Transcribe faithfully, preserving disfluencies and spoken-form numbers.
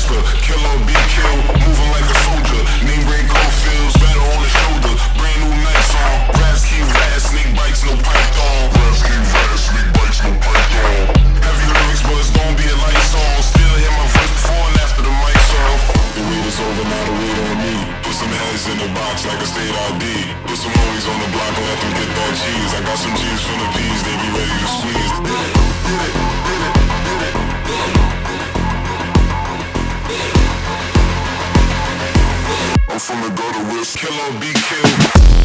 gangster, kill or be killed, moving like a soldier. Name brand Cofields, battle on the shoulder. Brand new nights on, raps keep rats, snake bites, no python. Raps keep rats, snake bites, no python. Heavy lyrics, but it's gon' be a light song. Still hear my voice before and after the mic's off. The wait is over, now the wait on me. Put some heads in the box like a state I D. Put some homies on the block and let them get that cheese. I got some G's from the P's, they be ready to squeeze. Get it, get it, get it, get it, get it. I'm from the gutter with kill or be killed.